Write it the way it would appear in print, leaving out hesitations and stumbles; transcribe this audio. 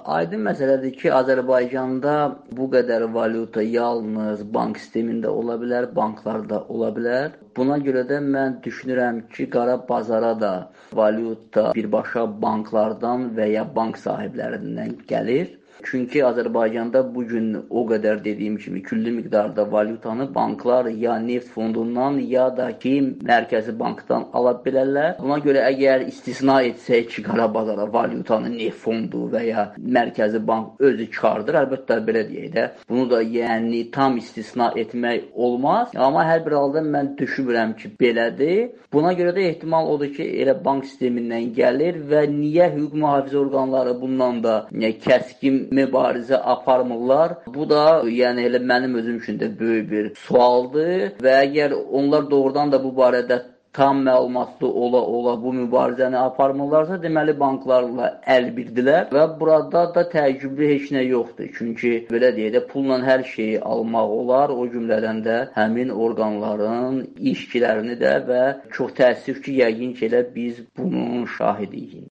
Aydın məsələdir ki, Azərbaycanda bu qədər valyuta yalnız bank sistemində ola bilər, banklarda ola bilər. Buna görə də mən düşünürəm ki, qara bazara da valyuta birbaşa banklardan və ya bank sahiblərindən gəlir. Çünki Azərbaycanda bugün o qədər dediyim kimi külli miqdarda valyutanı banklar ya neft fondundan ya da ki mərkəzi bankdan ala bilərlər. Buna görə əgər istisna etsək ki, qara bazara valyutanı neft fondu və ya mərkəzi bank özü çıxardır, əlbəttə belə deyək də. Bunu da yəni tam istisna etmək olmaz. Amma hər bir halda mən düşünmürəm ki, belədir. Buna görə də ehtimal odur ki, elə bank sistemindən gəlir və niyə hüquq mühafizə orqanları bundan da kəskin mübarizə aparmırlar. Bu da yəni elə mənim özüm üçün də böyük bir sualdır və əgər onlar doğrudan da bu barədə tam məlumatlı ola bu mübarizəni aparmırlarsa, deməli banklarla əl birdilər və burada da təəccüblü heç nə yoxdur. Çünki belə deyək də pulla hər şeyi almaq olar, o cümlədən də həmin orqanların işçilərini də və çox təəssüf ki, yəqin ki, elə biz bunun şahidiyik.